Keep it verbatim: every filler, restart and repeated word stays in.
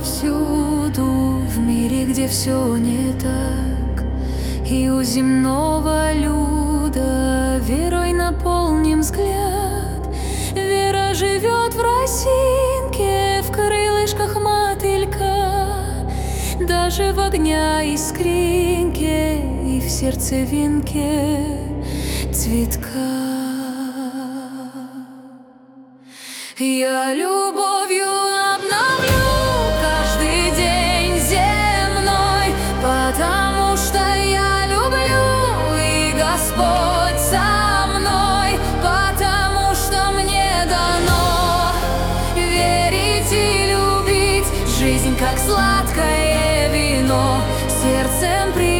повсюду, в мире, где все не так. И у земного люда верой наполним взгляд. Вера живет в росинке, в крылышках мотылька, даже в огня искринке и в сердцевинке цветка. Я любовью обновлю каждый день земной, потому что я люблю, и Господь со мной, потому что мне дано верить и любить. Жизнь как сладкое вино, сердцем при